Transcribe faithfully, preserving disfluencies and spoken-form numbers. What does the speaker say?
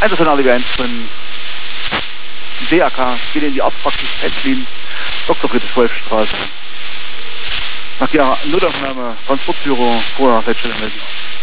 Einsatz an alle eins von D A K, geht in die Arztpraxis Hetzlin, Doktor Friedrich-Wolf-Straße. Nach der Notaufnahme, Transportführer, vorher Feldstelle melden.